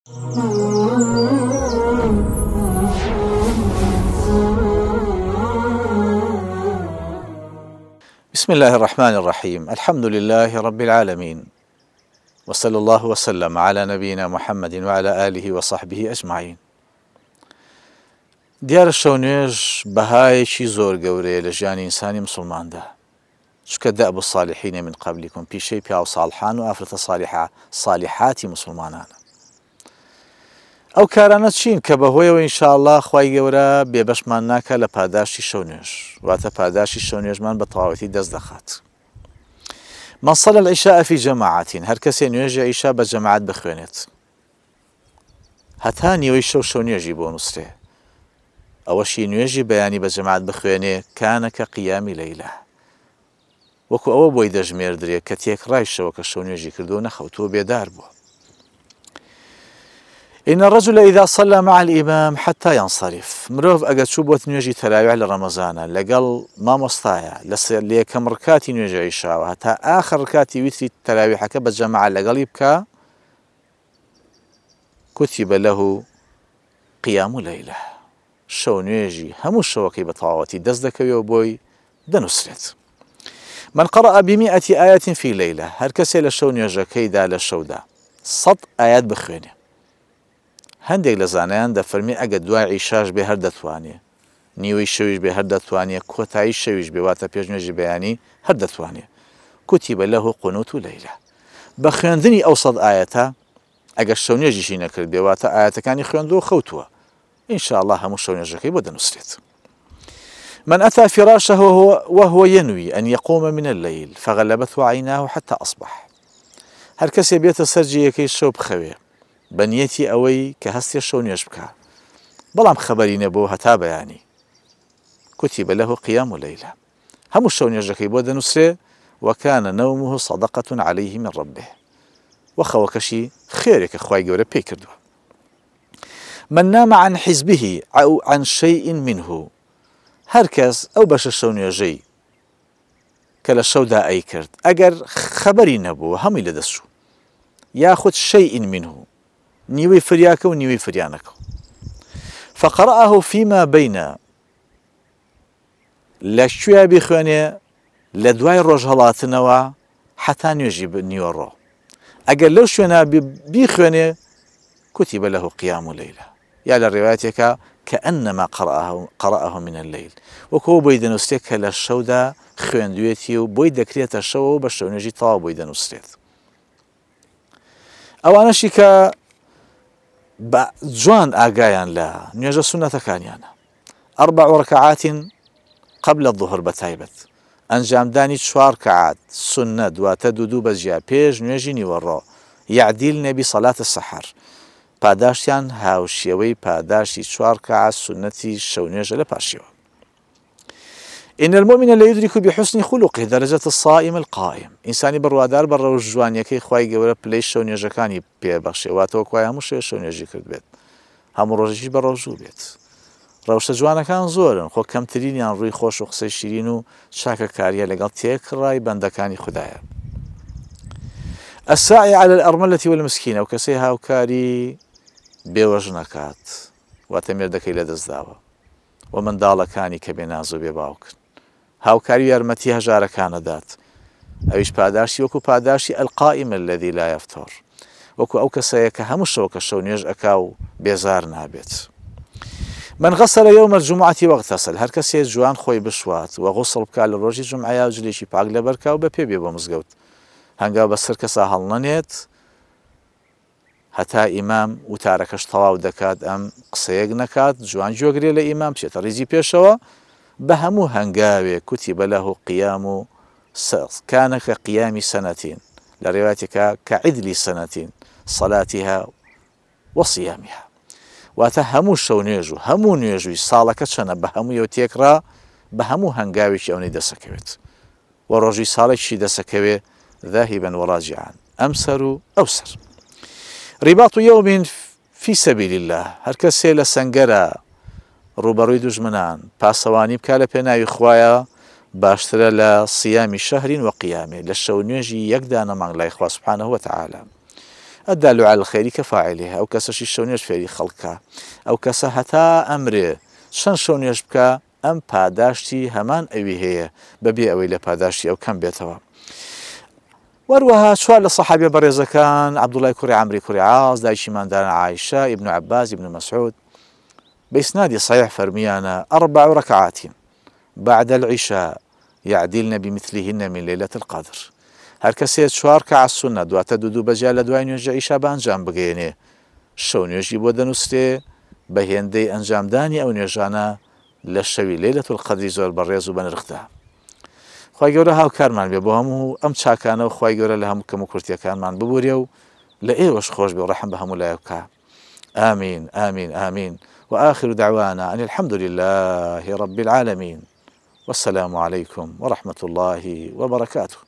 بسم الله الرحمن الرحيم. الحمد لله رب العالمين، وصلى الله وسلم على نبينا محمد وعلى آله وصحبه أجمعين. دیارە شەونێژ بەهایەکی زۆر گەورەیە لە ژیانی ئینسانی مسلماندا، چونکە دەأب الصالحین من قبلكم پیشەی پیا و ساڵحان و ئافرەتە ساڵحاتی مسلمانانە. ئەو کارانە چین کە بەهۆیەوە ئینشاءالله خوای گەورە بێبەشمان ناکە لە پاداشتی شەونێژ، واتە پاداشتی شەونێژمان بە تەواوەتی دەست دەخات. من صلى العشاء في جماعة، هەر کەسێ نوێژی عیشا بە جەماعەت بخوێنێت، هەتا نیوەی شەو نوێژی بۆ نووسرێ، ئەوەشی نوێژی بەیانی بە جەماعەت بخوێنێ کانە کە قیامی لەیلە، وەکو ئەوە بۆی دەژمێردرێت کە تێکڕای شەوە کە شەو نوێژی کردو نەخەوتووە بێدار بووە. إن الرجل إذا صلى مع الإمام حتى ينصرف، مرۆڤ ئەگەر چوو بۆت نوێژی تەراویح لە ڕەمەزانە لەگەڵ مامۆستایە لە یەکەم ڕکاتی نوێژی عیشاوە هەتا ئاخر ڕکاتی ویتری تەراویحەکە بە جەماعەت لەگەڵی بکە، كتب له قيام ليلة، شەو نوێژی هەموو شەوەکەی بە تەواوەتی دەست دەکەوێەوە بۆی دەنووسرێت. من قرأ ب100 آية في ليلة، هەر کەسێ لە شەو نوێژەکەیدا لە شەودا 100 ئايات بخوێنێ. هەندێک لە زانایان دەفەرمی ئەگە دوای عیشاش بێ هەر دەتوانێ، نیوەی شەویش بێ هەر دەتوانێ، کۆتایی شەویش بێ واتە پێش نوێژی بەیانی هەر دەتوانێ. كتب له قنوت ليلة، بە خوێندنی ئەو 100 ئاەتە ئەگەر شەو نوێژیشی نەکرد بێ واتە ئاەتەکانی خوێندووە خەوتووە، ئینشاءالله هەموو شەو نوێژەکەی بۆ دەنووسرێت. من أتى فراشه وهو ينوي أن يقوم من الليل فغلبته عيناه حتى أصبح، هەر کەسێ بێتە سەر جێیەکەی شەو بخەوێ بەنیەتی ئەوەی کە هەستی شەو نوێژ بکە، بەڵام خەبەری نەبوو هەتا بەیانی، كتب له قيام ليلة، هەموو شەو نوێژەکەی بۆ دەنووسرێ، وكان نومه صدقة عليه من ربه، وخەوەکەشی خێرێکە خوای گەورە پێی کردووە. من نام عن حزبه أو عن شيء منه، هەر کەس ئەو بەشە شەو نوێژەی کە لە شەودا ئەی کرد ئەگەر خەبەری نەبووە هەمووی لەدەستچوو، یاخود شيء منه، نیوەی فریاکە و نیوەی فریانەکە، فقرأه فيما بين، لەشوێ بیخوێنێ لە دوای ڕۆژ هەڵاتنەوە حتا نوێژی نیوەڕۆ، ئەگەر لەو شوێنە بیخوێنێ كتب له قيام ليلة، یا لە ڕێوایەتێکە كأنما قرأه من الليل، وەکو بۆی دەنووسرێت کە لە شەودا خوێندوێتی و بۆی دەکرێتە شەوە و بە شەو نوێژی تەواو بۆی دەنووسرێت. ئەوانەشی کە بە جوان ئاگایان لە نوێژە سونەتەکانیانە، 4 ركعات قبل الظهر بەتایبەت، ئەنجامدانی 4 ركعات سنە دواتە دوو بەجیا پێش نوێژی نیوەڕۆ، یعدیل نەبی صلاة السحر، پاداشتیان هاوشێوەی پاداشتی 4 ركعات سنەتی شەو نوێژە لە پاشیەوە. إن المؤمن لا يدرك بحسن خلقه درجة الصائم القائم، إنساني بڕوادار بە ڕەوش جوانیەکەی خوای گەورە پلەی شەو نوێژەکانی پێبەخشێ، واتەوە کوای هەموو شەوێ شەو نوێژی کرد بێت، هەموو ڕۆژێکی بە ڕەوژوو بێت. ڕەوشە جوانەکان زۆرن، خۆ کەمترینیان ڕووی خۆش و قسەی شیرین و چاکەکاریە لەگەڵ تێکڕای بەندەکانی خوددایە. الساعي على الأرملة والمسكينة، وكسي هاوكاري بێوەژ نەکات، واتە مێردەکەی لەدەستداوە، و منداڵەکانی کە بێناز و بێباوکن، هاوکاری یارمەتی هەژارەکانە دات، ئەویش پاداشی وەکو پاداشی القائم الذي لا يفتر، وەکو ئەو کەسەیە کە هەموو شەو کە شەو نوێژ ئەکا و بێزار نابێت. من غسل يوم الجمعة واغتسل، هەر کەسێ جوان خۆی بشوات و غسڵ بکات لە ڕۆژی جومعەیە و جلێکی پاک لەبەرکا و بە پێ بێ بۆ مزگەوت، هەنگاو بەسەر کەسا هەڵنەنێت هەتا ئیمام وتارەکەش تەواو دەکات، ئەم قسەیەک نەکات، جوان جۆگرێ لە ئیمام بچێتە ڕیزی پێشەوە، بە هەموو هەنگاوێ كتب له قيام كان كقيام سنة، لە ڕێواتێکە كعدل سنة صلاتها وصيامها، واتە هەموو شەو نوێژ و هەموو نوێژووی ساڵەکە چەنە بە هەموویەوە تێکڕا بە هەموو هەنگاوێکی ئەوەی دەسەکەوێت، و ڕۆژی ساڵێکشی دەسەکەوێ ذاهبا وراجعا أمسر و ئەوسەر. رباط يوم في سبيل الله، هەر کەسێ لە سەنگەرە ڕوبەڕووی دوژمنان پاسەوانی بکە لە پێناوی خوایە، باشترە لە صیامی شەهرین و قیامێ، لە شەو نوێژی یەکدانە مانگ لای خوا سبحانه وتعالى. الدال على الخير كفاعلها أو كسش الشونيش فيري خلقها أو كسهتا أمره شن شونيش بك أم پاداشتی هەمان ئەوی هەیە بەبێ ئەوەی لە پاداشتی ئەو کەم بێتەوە. وەروەها چوار لە سەحابە بەڕێزەکان عەبدوڵای کوڕی عەمری کوڕی عاص دایکی مانداران عایشە ئیبن عەباس ئیبن مەسعود بإسناد صحيح فرميانا 4 ركعات بعد العشاء يعدلن بمثلهن من ليلة القدر. هەر کەسێ 4 ركعة سنة دواتە دوو بەجیا لە دوای نوێژی عیشا بەنجام بگەێنێ شەو نوێژی بۆ دەنووسێ بە هێندەی ئەنجامدانی ئەو نوێژانە لە شەوی لەیلەة القەدری زۆر بەڕێز و بەنرخدا. خوای گەورە هاوکارمان بێ بۆ هەموو ئەم چاکانە و خوای گەورە لە هەموو کەم و کورتیەکانمان ببورێ و لە ئێوەش خۆش بێ و ڕەحم بە هەموو لایە بکە. آمين آمين آمين. وآخر دعوانا أن الحمد لله رب العالمين والسلام عليكم ورحمة الله وبركاته.